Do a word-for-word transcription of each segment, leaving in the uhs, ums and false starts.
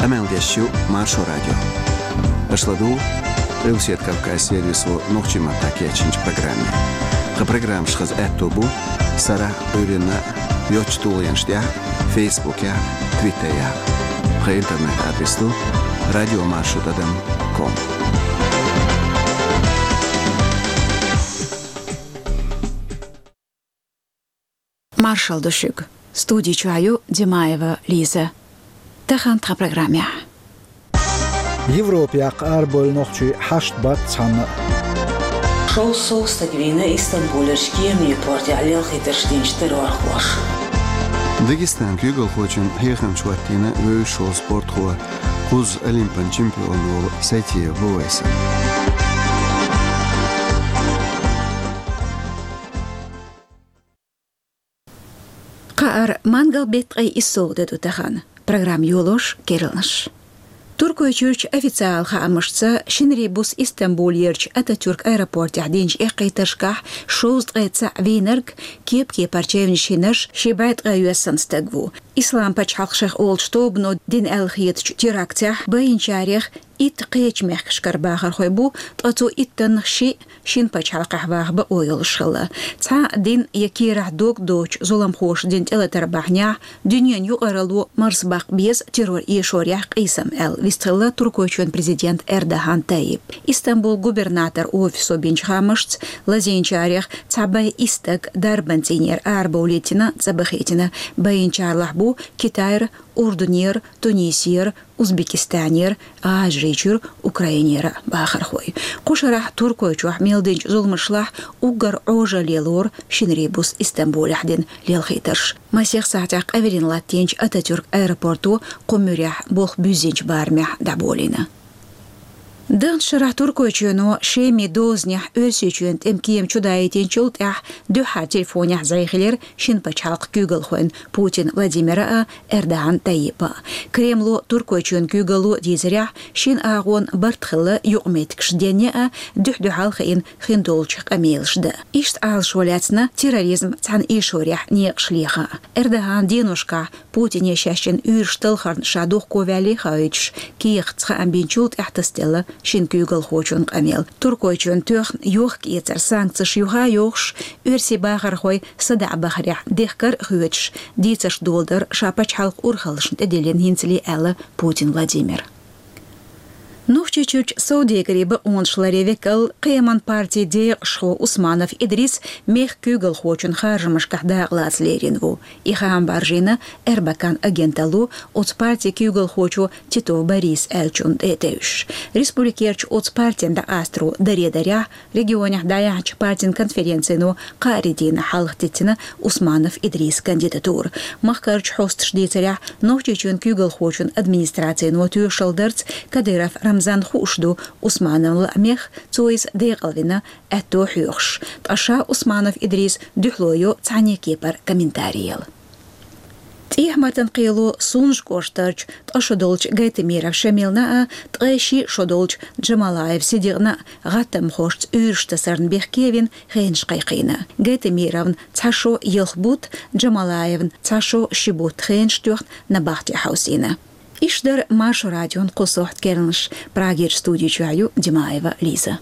Амелдещу Маршо радио. Ашладу Русет Кавказ сервису Нохчима такечинч программе. Ха программ шхаз этобу Сара Урина Йочтулянштя Фейсбуке, Твиттере. Ха интернет адресу радио маршо точка ком. Маршал Душук. Студии чаю Димаева Лиза. Тахантра программе. Европе арбол нохчи хашт бат цана. Шоу соус тагвина Истанбулершки мне порти алел хитерштинчтер вархваш. Дагестан кюгл хочен хехан чуатина вö шоу спорт хуа куз олимпиан чемпиону сайте войса. Қаар мангал бетқай иссоғды дұтахан. Программ Юлош Керілніш. Туркой чурч официал хаамышца Шинрибус Истанбул ерч Ататюрк аэропорт яхдинч эққайташках шоуст ғайца вейнерг кеп-ке парчевнишинаш шибайт ғайуэссан стагву. Ислам пачхалқшах олчтобну дин әлхиетч терактях байынчарих ит қиечмех шкарбахар хойбу тату иттан ши шин пачхалқахвах ба ойылшылы. Ца дин якирах док доч золам хош дин телетарбахня дюньян юғаралу марсбақ без террор ешорях қисам әл вистылы туркойчуен президент Эрдоган Таип. Истанбул губернатор офису бенчхамышц лазенчарих цабай истак дарбантинер арбаулетина цабахетина байынчарлах бу Китайр, Урдунер, Тунисер, Узбекистанер, Ажричур, Украинера бахархой. Кушарах туркойчуах мелдинч зулмышлах угар ожа лелор Шинрибус Истанбул яхдин лелхитерш. Масех саатях аверин латинч Ататюрк аэропорту кумюрях бох бюзинч бармях даболина. Дэн шарах туркойчуну шеми дознях өсючуент эмкием чудаетин чултях дюха телефонях зайхилер шин пачалк кюгелхуэн Путин Владимира Эрдоган Таипа. Кремлу туркойчуен кюгелу дизерях шин агон бартхылы югметкш дене дюхдюхалхаин хиндолчих амейлшда. Ишт алшоляцна терроризм цан ишорях не шлиха. Эрдоган денушка Путине щащен юрштылхарн шадух ковялихаич киих цха амбинчулт эхтастела шин кюгел хочун камел. Туркойчун төх юх киетер санкциш юха юхш үрси бахар хой сада бахарях дехкар хюч дицаш долдар шапач халк урхалшн эделен хинцли элла Путин Владимир. Нухчичуч Саудия гриба оншларевекал Кеман партии де шо Усманов Идрис мех кюгел хочун харжмашках даглас леринву. И хаам баржина Эрбакан агенталу от партии кюгел хочу Титов Борис Элчун этеуш. Республикерч от партиян да Астру даредаря регионях даяч партиян конференцину Каридина халхтитина Усманов Идрис кандидатур. Махкарч хост шдицаря нухчичун кюгел хочун администрацию тюшалдерц Кадыров Рамзан Хушду Усманов Ламех цуиз дегалвина этто хюхш. Таша Усманов Идрис дюхлою цани кипар комментариел. Тих мартан қилу сунж коштарч ташодолч гайтемиров шамилна тайши шодолч Джамалаев сидирна гатам хошт үрштасарн бехкевин хейнш қайқина. Гайтемировн цашо елхбут Джамалаевн цашо шибут хейнш тюхт на бахти хаусина. Ишдар Маршо радион Косохт Кернш, Прагир студию чаю Димаева Лиза.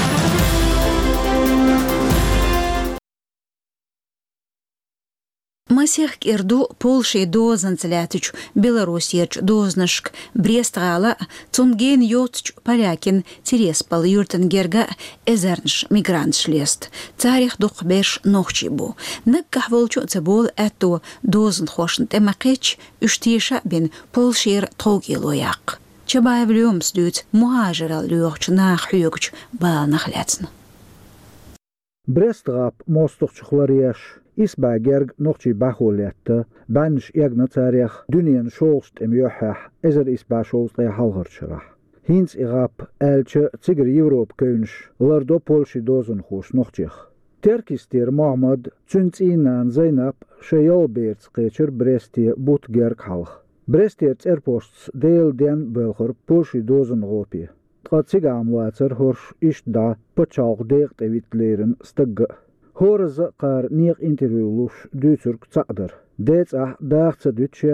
Масех кирду Полши дозанцелятыч, Белоруссияч дознашк, Брестгала, Цунген йотч Полякин, Тереспал Юртенгерга, Эзернш мигрантш лест. Царих духбеш нохчибу. Накках волчу цебол эту дозн хошн темакеч, Үштиша бин Полшир тогилояк. Чабаев люмсдюц, муажерал люхч нахюгч, бал нахляцн. Брестгап мостухчухларияш. Isbägerg nochtji bacholiette, bansch egna tarich, dunien scholst im jochach, ezer isba scholst e halgertschrach. Hins irap, elche, ziger Europe kunsch, lardo Polshi dozen hoos nochtjich. Terkistir Mohammed, zunz inan Zainab, sheyolbeerts kecher Brestie butgerg halch. Brestierts erposts deel den Belger Polshi dozen ropi. Tgatzigam water horsch is da, pachalg deegt evit leren stugge. Horze qar niq interviewlush duturk tsaqder. Deets ah daagtse dutjes,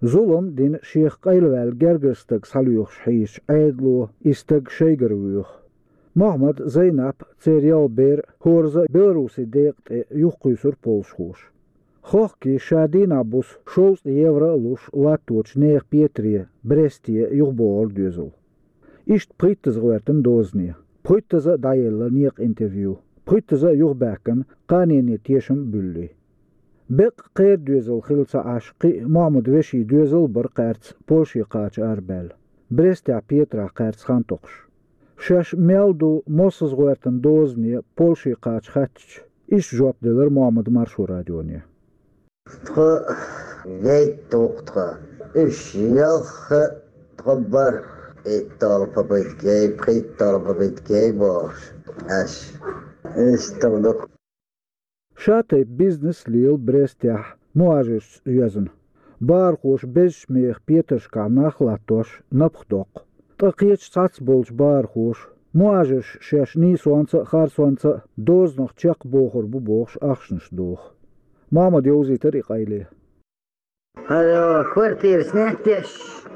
Zulum din Sheikh Qailwel gergerstug saluch hish eidlo istug sheigerwuch. Mohammed Zainab Tserial Ber horza Belarusi deegt yuqquysur polschush. Hochki Shadina bus shows evra lush latoch neer Pietrie Brestie jugbol düzel. Ist prittes werten dozni. Pritteze daella niek interview. Pritteze jugbeken qanini tiesham bulli. Bek qeer düzel khilsa ashqi Mohammed Veshi düzel bir qerts Polshi qach arbel. Brestia Pietra qerts khantoqsh. Shash meldu mosuz werten dozni Polshi qach khatch. Ish jobdeler Mohammed Marshu radioni. Tro weet toch tro. Is jelge trobar et tal papet gay prit tal papet gay bosh. As is toch. Shate business leel Brestia moajes juzen. Bargosh bezmeer Pieterska nachlatosh napdok. Taqiech satsbolch bargosh moajes shesh ni swanse kharswanse doz nog chek boger bu bogs achsens doch. Mohammed Jozi Tariqaili. Hallo, kwartier snacktjes.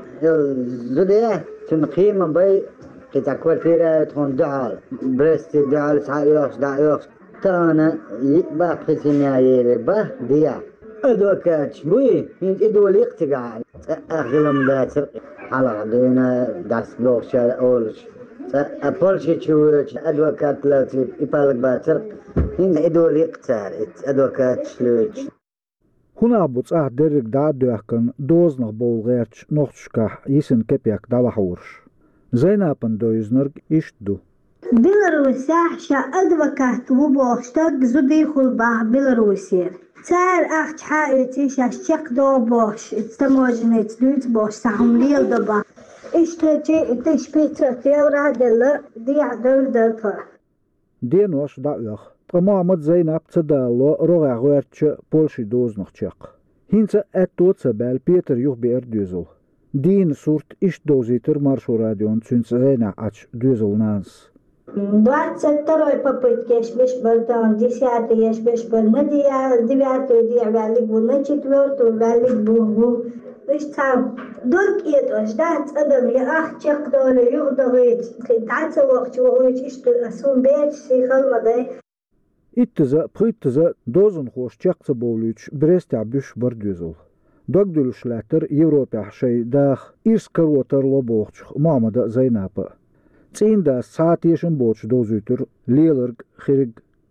Zullen toen قيمة bij قطع kwartier تكون دعال. برست دعال سعيوش دعيوش. تانا يبقى قسمي با ديا. أدوكاتش بوي يدول يقتقع. أغلم باتر على عدونا داس بوشال أولش. أبولشي تشوش أدوكات لاتي يبالك باتر. هين إدول يقتار أدوكات شلوش. هنا بوتس أه درك دا دوكن دوز نغ بولغيرتش نوختشكح يسن كبيك دالحورش. زينابن دويزنرگ إشتدو. بيلاروسيا شا أدوكات وبوشتاق زودي خلباه بيلاروسير. تار أخت حائلتي شا شك دو بوش استموجنيت دوت بوش ساهم ليل دبا. إشتاجي إتشبيتر تيورا دل ديع دور دلتا. دينوش دعوخ. Mohammed Zainab Tsadalo roga wertje Polshi doos nog tjek. Hintse et tootse bel Pieter juch beer düzel. Dien soort is doziter marsho radion zuns Zainab ach düzel naans. двадцать второй попытки ешбеш был там, десятый ешбеш был на девятую дия вялик был, на четвертую вялик был. Лишь там дорк это ждать адам я ах чек доле юг довыть. Китайцы лохчу уйти что асумбеч сихалмадай. Itteze, pritteze, dozen hoos tjekse boluch, Brestia bush bardüzel. Dogdulush later, Европа шей дах, ирс каротер лобоchch, Mohammed Zainab. Tsien da saatieschen boch dozuter, leelerg, girig.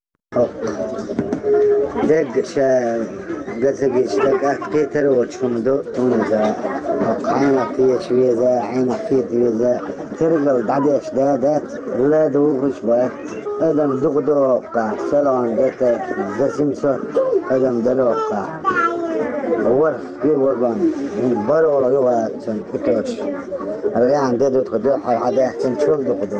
Deg sha gazagish deg Peter watchum do tunza. Qaina tiyesh wiza, aina tiyesh wiza. Tergal dadesh dadat, la dogush bat. Adam dugdoqa, salon data, zasimsa, Adam daloqa. War fi warban, baro la yuwa san itosh. Alyan dadut qadu hada san chul duqdu.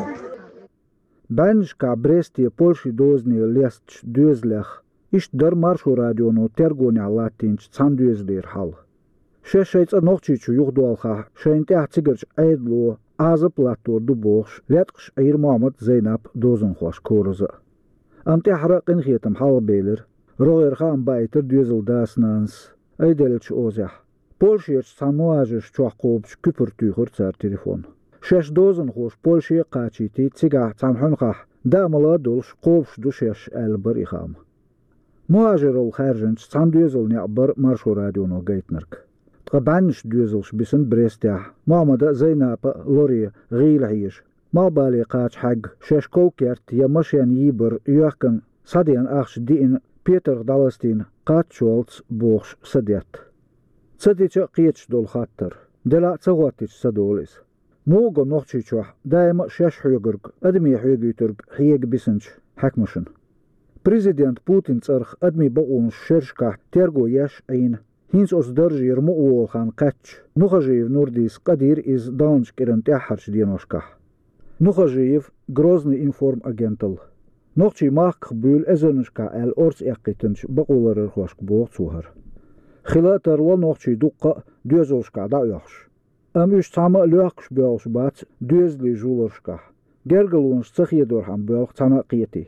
Banjka Brestia Polshi dozni lestch düzlech. Ist der Marsho radiono tergonia latinch zandüzlir hal. Shesheits a nochchichu yugdolcha, scheint er zigerch eidlo, aze plator du bochs, letqsh eir Mohammed Zainab dozen khwash korze. Am tehra qinkhietam halbeler, roer gaan baiter düzel dasnans, eidelch ozach. Polshierch samoajish chwaqobch küpertücher tsar telefon. Shesh dozen khwash Polshie qachiti tsiga tsamhunqah, damala dolsh qobsh du shesh elber ikham. مهاجر الخارجنج صان دوزل نعبر مارشو راديونو جيتنرك تقبعنش دوزلش بسن بريستيح محمد زيناب لوري غيل عيش ما بالي قاج حق شاش كوكيرت يا مشيان يبر يوكن صديان اخش دين بيتر دالستين قاج شولتس بوخش صديت صديتش قيتش دول خاطر دلا تغواتيش صدوليس موغو نوخشيشوح دايما شاش حيوغرق ادمي حيوغيترق حيوغ بسنش حكمشن President Putin tsarch admi baun shershka tergo yash ein hins os darjir muol khan qach nuhajiv nurdis qadir iz danj kiran taharch dienoshka nuhajiv grozny inform agental nochchi mak bul ezenshka el ors eqitinch baqular khoshk bo tsuhar khilatar lo nochchi duqqa dözolshka da yaxsh am üç tama lüaqsh belsh bat dözli julorshka gergalons tsakhidor ham belx tana qiyati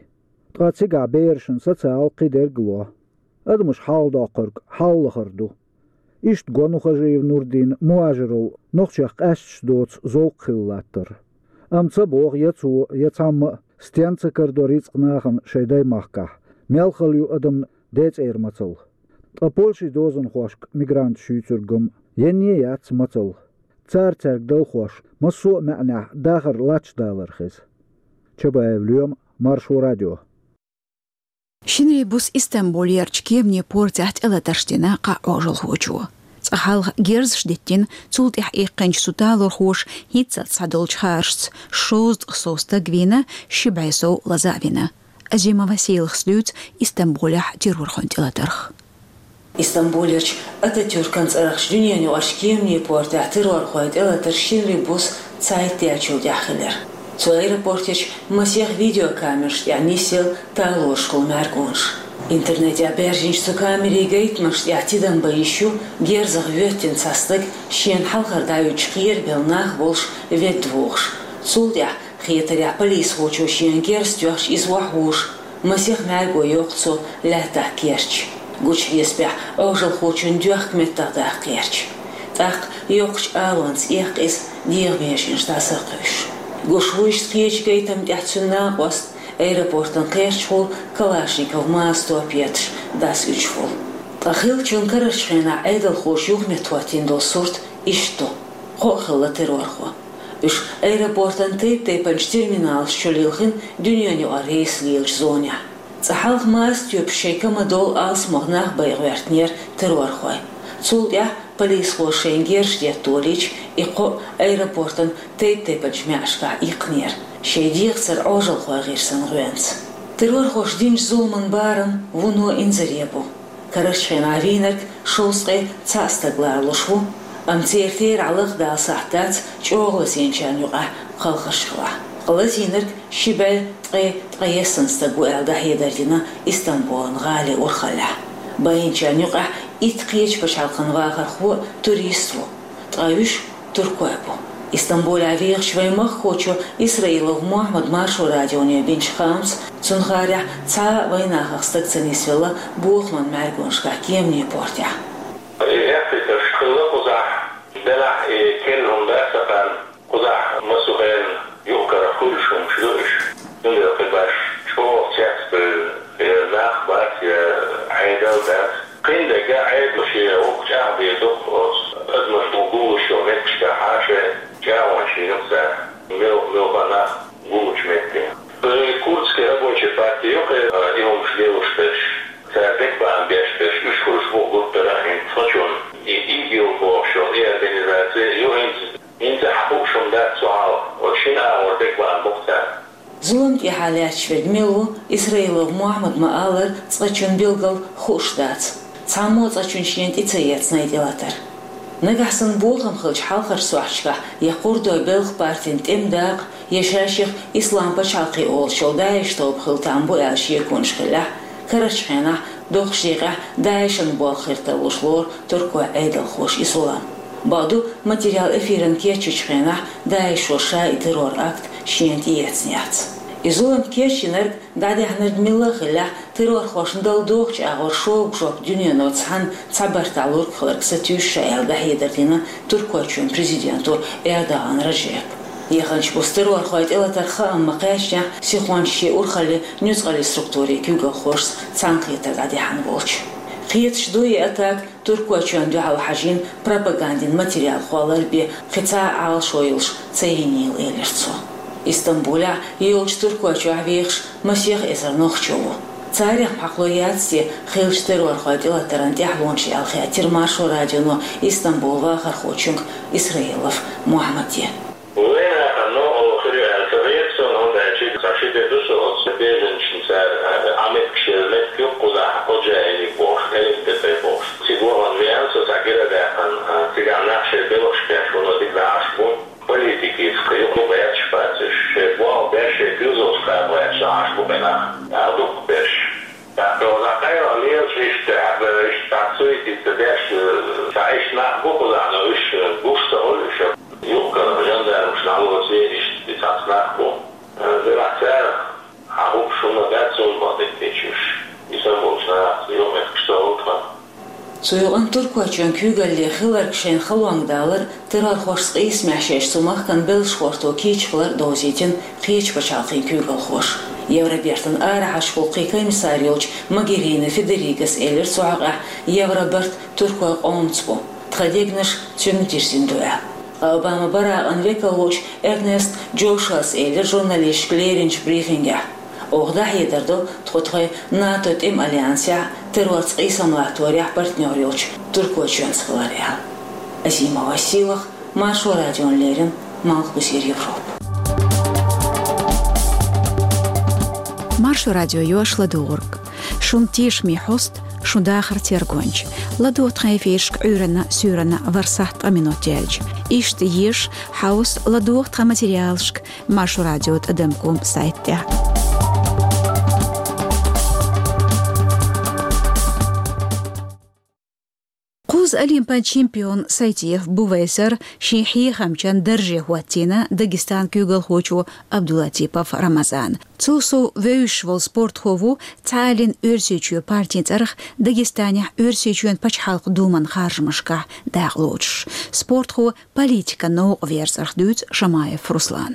Tratziga beerschen soziaal qider glo. Admus halda qurk, halghardu. Ишт гонухажиев Нурдин муажиров нохчах ашч доц зоук хиллаттыр. Амца бог яцу яцам стянца кордориц нахам шейдай махках. Мялхалю адам дец эрмацал. А Польши дозен хошк мигрант шүйцургум. Енне яц мацал. Цар царг дал хош. Массу мә'нах дахар лач далархиз. Чабаевлюм Маршу радио. Шинри бус Истанбул ярчке мне портят элатарштина ка ожил хочу. Цахал герз шдеттин цулт их икенч суталор хош хитца цадолч харшц шост соста гвина шибайсо лазавина. Азима Василих слют Истанбулях террорхонт элатарх. Истанбулерч Ататюркан царах дюняню ашке мне портят террорхонт элатар шинри бус цайт ячул дяхилер. Цу аэропортич масех видеокамерш я нисел талошкул мәргунш. Интернете абержинч цу камери гейтмаш я тидам баищу герзах веттин цастык шен халхардаю чхир белнах волш вет двухш. Цулдя хиетаря полис хочу шен герстюаш из вахуш. Масех мәргу йоқцу лята керч. Гуч еспя ожил хочун дюах кметтадах керч. Так йоқч аланс ех из дирбешин штасықыш. Гушвуш скеч гейтам дяцуна гост аэропортан кэрчхул Калашников масто петш дас учфул. Тахил чункарашхена айдал хош юхметватин до сурт ишто. Хохила террорхо. Уж аэропортан тейп тейпанч терминал шчулилхин дюньяню арейс лилч зоня. Цахалх мастю пшейка мадол алс могнах байгвертнер террорхой. Цулдя полис хошенгер ждетолич и ко аэропортан тейп-тейпач мяшка икнер. Шейдихцер ожил хвагирсан рвенц. Террор хош динж зулман баран вуно инзаребу. Карашхена винерк шолсқай цастаглар лушву. Амцертер алых дал сахтац чоглас янчан юға қалқышқыла. Қылазинерк шибал тқай тқайесынстагу әлда хедардина Истанбулын ғали урхаля. Байынчан юға итқиеч пашалқын вағарху туристу. Тқайуш туркуэбу. Истанбул авиях швеймах хочу Исраилов Мухаммад Маршу радионе бинч хамс цунхаря ца войнахах стакцани свела бухман мәргуншка кемне портя. Эфрика шкылы кузах белах келлум бәсапан кузах масухен юкара хулшум шлюш. Нунде кыбаш чоқ чәкспіл нах бат айдал бәс. Қиндеге айдуши оқча бедуқ أدمر بقول شو متش كحاشة جاوان شيء نفسه ميل ميل بنا قولش متى. بكورس كهربون شفاتي يوكي يوم شليوش بش سابق بان بيش بش يشوش بقول براهين فشون يجيو بوشو إيه بنزاتي يو إنت إنت حقوق شو مدات سؤال وشنا وردك بان بقتا. زلمت يحالات شفد ميلو إسرائيل محمد مآلر تسقطون بيلقل خوش دات. تعمود تسقطون شينت إتسيات سنايدلاتر. نجحسن بوغم خلش حلقر سوحشكا يقور دو بلغ بارتين تمداق يشاشيخ إسلام بشالقي أول شو دايش توب خلطان بو ألش يكون شخلا كرشخينا دوخ شيغا دايشن بول خيرتلوش لور تركوا أيدل خوش إسلام بعدو ماتريال إفيرن كيتشخينا دايش وشا إترور أكت شينت يتسنيات إزولم كيشينرد دادي هنرد ملا خلا ترور خوشن دل دوخش أغور شوق شوق دنيا نوتسحن تعبرتالور خلق ستيوش شايل ده يدردينا تركواتشون بريزيديانتو إعدان رجيب يخنش بوس ترور خويت إلا ترخا أما قاشنا سيخوان شي أورخالي نيوزغالي ستركتوري كيوغا خوش تسانقيتا دادي هنبولش خيط شدوي أتاك تركواتشون دو حاجين пропагандин материал خوالر بي خطا عال شويلش تسينيل إليرتسو Истанбуля юлч туркуачу авиихш масех эсер нохчулу. Царях пахлоятси хилч террор ходила тарантях лончи алхиатир Маршу радиону Истанбул вахар хочунг Исраилов Мухаммаде. Политики скрипнул я чпатиш, шебуал беше гюзовская моя шашку бена, а дух беш. Так то закайла лелчиште, абе штацуйте тедеш, шаиш на бухузану иш гушта олиш, юка жандарм шналу зериш тицацнаху, зерацер, а хук шуна дацун мадетечиш, и самбулшна юмет кштолутва. Soyuğun Türkçen kügelli xılar kişen xılvangdalar tırar hoş qeys məşəş sumaq kan belş xorto kiçqlar dozitin qiç başaqın kügel xoş. Евробертен ара хашхулқи комиссариоч Магирина Федерикас Элер Суага Евроберт Туркуа Омцбо Тхадегнаш Тюнтирсиндуя. Обама бара анвекалоч Эрнест Джошас Элер журналист Клеринч брифинга. Огда хедердо тхотхай НАТО тем альянсия террорц исамлатория партнёриоч Туркуа Чөнсхлария. Азима Василах Маршо Радион Лерин Малкусир Европа. Маршу радио Йош Ладуург. Шун тиш ми хост, шун дахар тергонч. Ладуот хайфишк урена сюрена варсахт аминотельч. Ишт еш хаус ладуот материалшк. Маршу радио адемком сайтте. قوز أليمبان شامبيون سايتيف بوفيسر شيحي خمشان درجة هواتينا داغستان كيوغل خوچو عبداللطيف رمضان تسوسو ويشوال سبورت خوو تعالين ارسيچو بارتين ترخ داغستانيا ارسيچون پاچ حلق دومن خارجمشكا داغلوچ سبورت خو политика نو ويرسرخ دوت شمايف رسلان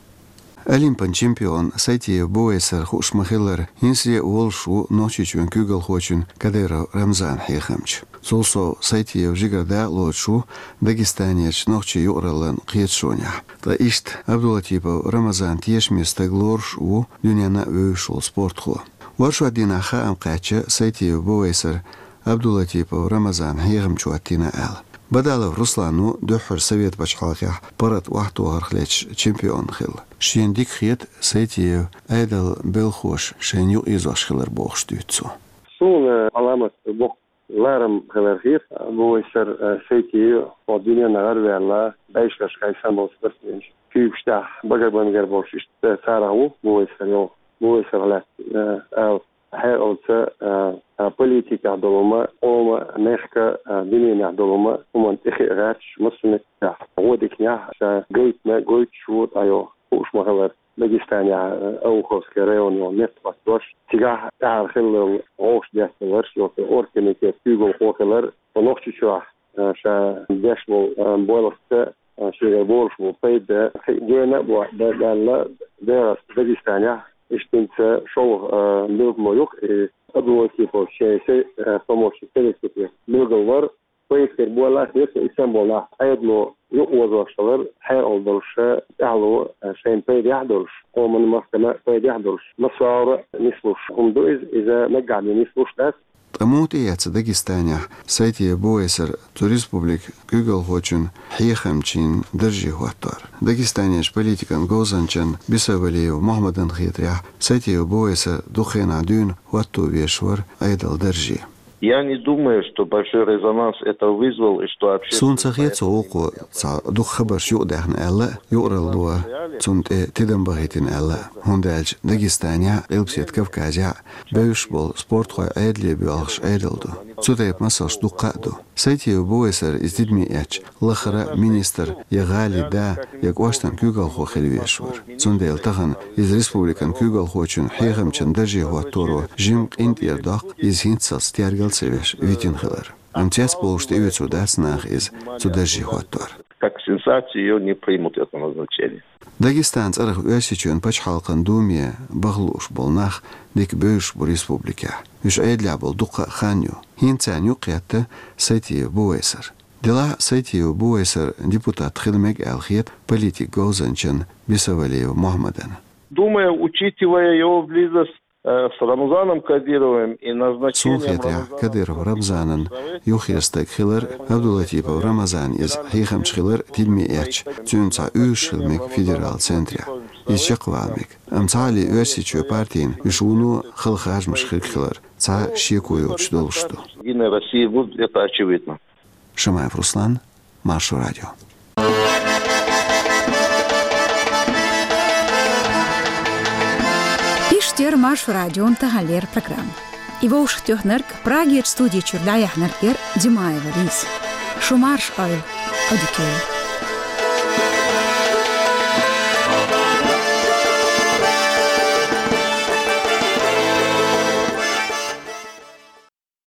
Олимпан чемпион Сайтиев Буэсер Хушмахиллер Инсия Уолшу Ночичуен Кюгал Хочун Кадера Рамзан Хейхамч. Солсо Сайтиев Жигарда Лочу Дагестанец Ночи Юралан Киетшоня. Та ишт Абдуллатипов Рамазан Тешмиста Глорш У Дюняна Вюшул Спортху. Варшу Адина Хаам Кача Сайтиев Буэсер Абдуллатипов Рамазан Хейхамчу Атина Эл. بدل روسلانو دحر سويت بشحاقه برت واحد وهرخليش چمپيون خل شين ديك خيت سيتي ايدل بلخوش شين يو ايزوش خلر بوخش دوتسو سون علامة بوخ لارم خلر خير بو يسر سيتي ودنيا نغر ولا بايشكش كايسان بوسبرتين كيبشتا بغربان غير بوش تارهو بو يسر يو بو يسر لا او هاي أوتا بوليتيكا دولما أو نخكا دينيا دولما ومنطقة غاتش مسلمة وديك نيا جيت ما جيت شو أيوه وش مهلا داغستانيا أو خاص كريون ونفط وش تجاه تعال خلل عوش ده ورش يو أوركنيك تيجو خوكلر ونقش شو شا دشمو بولست شو بولش وبيد جينا بوا ده لا ده داغستانيا اشتنت شو لوج مويوك أبوه كيفو شيء شيء فموش تلسكتي لوجور ويكتر بولا خير إسمبولا أيضا يقوى شغل حيل درش تعلو شيء بيد يحضرش هو من المحكمة بيد يحضرش مصار نسلوش هم دوز إذا نجع نسلوش ناس Тамут яц Дагестане Сайтиев Буэсер Республик Кюгал Хочун Хейхамчин Держи Хуатар. Дагестанеш политикан Гозанчан Бисавалиев Мохаммадан Хитря Сайтиев Буэсер Духена Дюн Хуатту Вешвар Айдал Держи. Я не думаю, что большой резонанс это вызвал, и что вообще... Сунца хеца оку ца дух хабаш юдахн элла, юрал дуа, цунт э тидам багитин элла. Хундалж Дагестания, Илпсет Кавказя, бэвшбол спорт хой айдли бюалш айдалду. Цутайп масалш дукаду. Сайтиев Буэсер издидми яч, лахара министр ягали да, як ваштан кюгал хо хелвешвар. Цундел тахан из республикан кюгал хочун хейхамчан Держи Хуаттору, жим интер дак из хинцал стяргал севеш витин хилар. Амтяс полушт и вицу дацнах из Держи Хуаттор. Как сенсацию ее не примут это назначение. Дагестанц арах уясичун пач халкан думия баглуш болнах дик бөш бу республика. Үш айдля бол дука ханю. Хинцан юқятта Сайтиев Буэсер. Дела Сайтиев Буэсер депутат хилмег алхиет политик Гозанчан Бисавалиев Мохаммадан. Думаю, учитывая его близость с Рамзаном Кадировым и назначением Сухетя Кадиров Рамзанан Юхирстек Хиллер Абдуллатипов Рамазан из Хейхамч Хиллер Тильмиэч Цюнца Үшилмик федерал центре из Чаквалмик Амцали Версичу партиин Ишуну Халхажмаш Хиллер Ца Шекую Чдолшту. Единая Россия будет, это очевидно. Шамаев Руслан, Маршу радио. Иштер Марш радион тагалер программ. Его уж тёхнерк Праги студии Чурляяхнеркер Димаева Лис. Шумарш Айл Адикей.